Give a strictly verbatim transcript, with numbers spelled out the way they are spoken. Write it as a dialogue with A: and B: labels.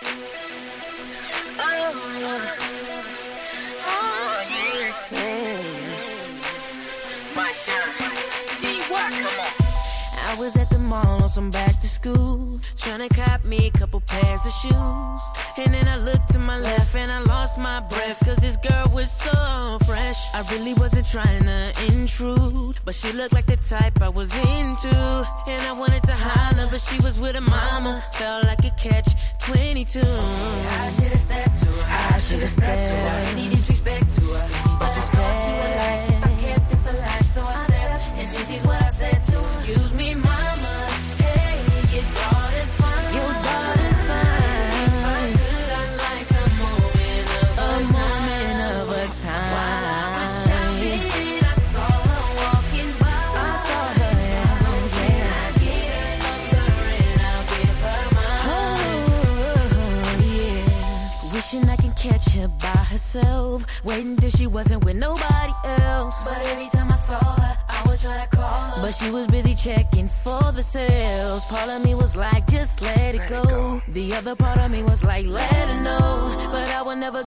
A: I was at the mall on some back to school, tryna cop me a couple pairs of shoes. And then I looked to my left and I lost my breath, cause this girl was so fresh. I really wasn't trying to intrude, but she looked like the type I was into. And I wanted to holler, but she was with her mama. Felt like a catch twenty-two. I should've stepped to her, I should've stepped to her. Any disrespect to her, disrespect. She would like if I kept it polite, so I stepped. And this is what I said to her. Excuse me, mama, hey, your daughter's fine. Your daughter's fine. If I could, I'd like a moment of a, a moment of a time. While I was shopping, I saw her walking by. I saw her, yeah. So can I get her number and I'll give her mine? Oh, yeah. Wishing I could catch her by herself, waiting till she wasn't with nobody else. But every time I saw her, I would try to call her, but she was busy checking for the sales. Part of me was like, just let it go. The other part of me was like, let her know. But I would never